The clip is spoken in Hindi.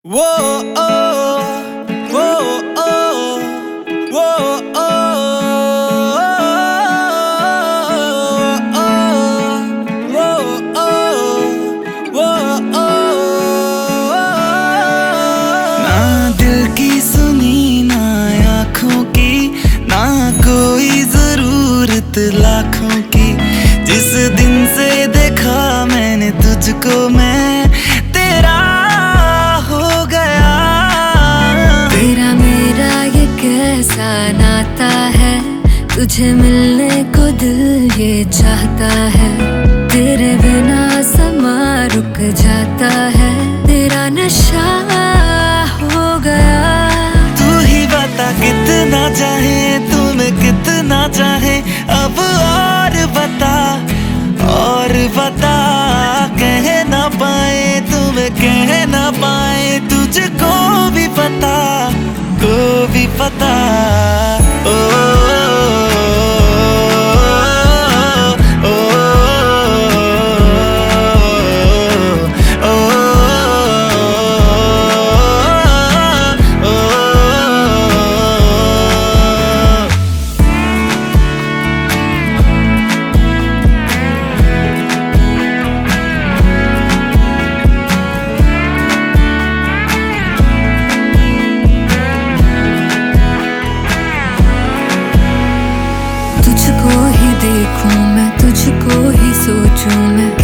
वो ओ वो ओ वो ओ वो ओ ना दिल की सुनी ना आँखों की, ना कोई जरूरत लाखों की। जिस दिन से देखा मैंने तुझको मैं तेरा हो गया। तेरा मेरा ये कैसा नाता है, तुझे मिलने को दिल ये चाहता है। तेरे बिना समा रुक जाता है, तेरा नशा हो गया। तू ही बता कितना चाहे तुम्हें कितना चाहे, अब और बता कह ना पाए तुम्हें कह ना पाए, तुझको भी पता ओ, तुझको ही देखूं मैं, तुझको ही सोचूं मैं,